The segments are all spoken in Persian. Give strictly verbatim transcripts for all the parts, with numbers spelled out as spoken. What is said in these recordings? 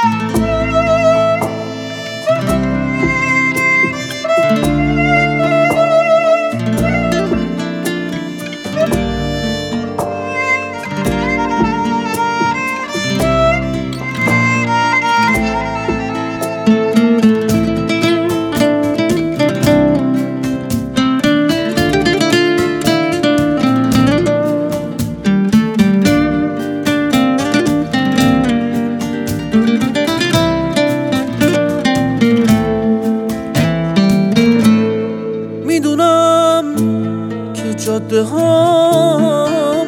میدونم که جاده ها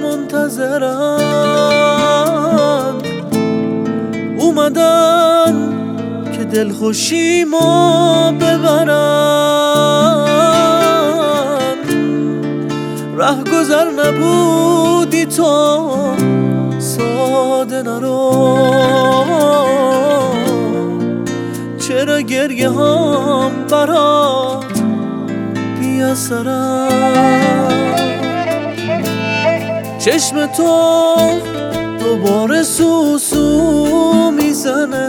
منتظرن، اومدن که دلخوشی ما ببرن. ره گذر نبودی تو ساده نرو، چرا گریه هم برات بی اثرم. چشم تو دوباره سوسو میزنه،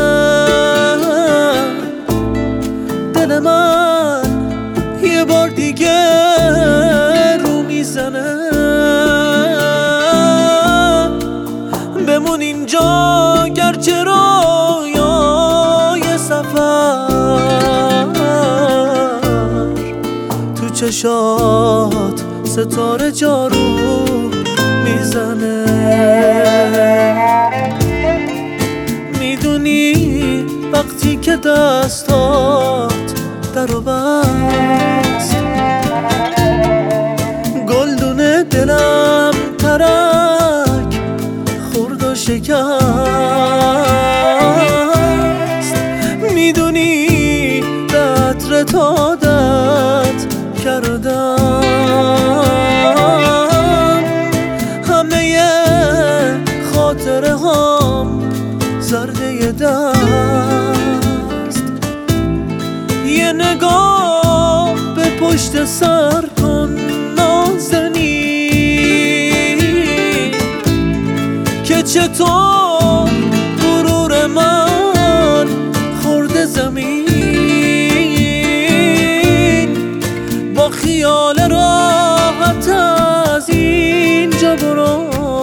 دل من یه بار دیگه رو میزنه. بمون اینجا گرچه رویای سفر، تو چشات ستاره جارو میزنه. میدونی وقتی که دستات درو بست، گلدون دلم ترک خورد و شکست. میدونی عطر عادت کردم، همه خاطره هم زرده دست. یه نگاه به پشت سر کن نازنین، که چطور غرور من خورده زمین. با خیال راحت از اینجا برو،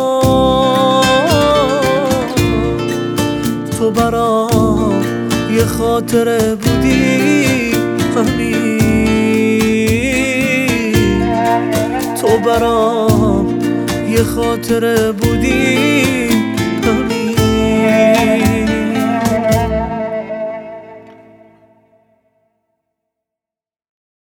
تو برام یه خاطره بودی همین، تو برام یه خاطره بودی